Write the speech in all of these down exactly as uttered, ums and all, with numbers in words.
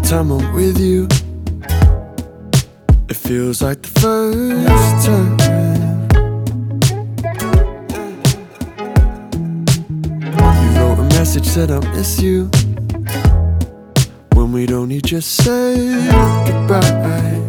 time I'm with you, it feels like the first time. You wrote a message, said I miss you, when we'd only just say goodbye.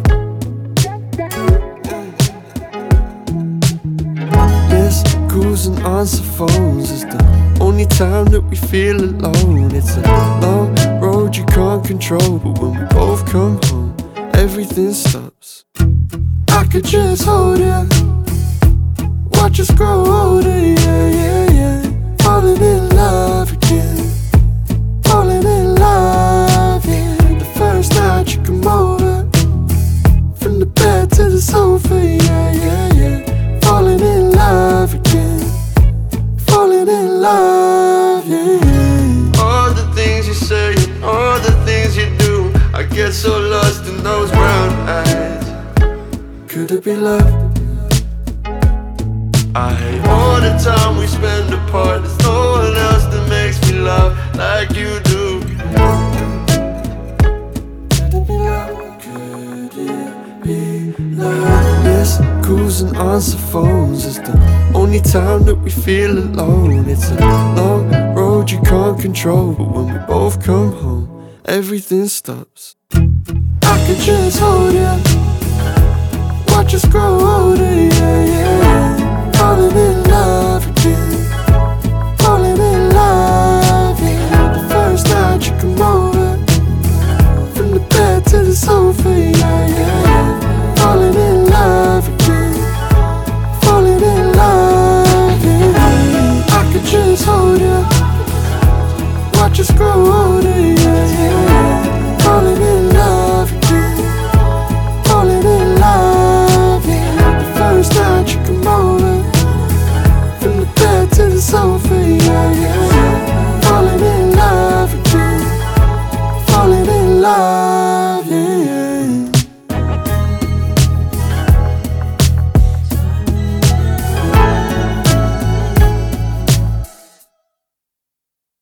Missed calls and answer phones is the only time that we feel alone. It's a long road you can't control, but when we both come home, everything stops. I could just hold you, watch us grow older, yeah, yeah, yeah. Falling in love again, falling in love, yeah. The first night you come over, from the bed to the sofa, yeah, yeah, yeah. Falling in love again, falling in love, yeah, yeah. All the things you say, all the things you do, I get so lost in those brown eyes. Could it be love? I hate all the time we spend apart. There's no one else that makes me love like you do. Could it be love? Could it be love? Yes, calls and answer phones is the only time that we feel alone. It's a long road you can't control, but when we both come home, everything stops. I could just hold you, watch us grow older, yeah, yeah, yeah. Falling in love again, falling in love, yeah. The first night you come over, from the bed to the sofa, yeah, yeah, yeah. Falling in love again, falling in love, yeah. I could just hold you, watch us grow older.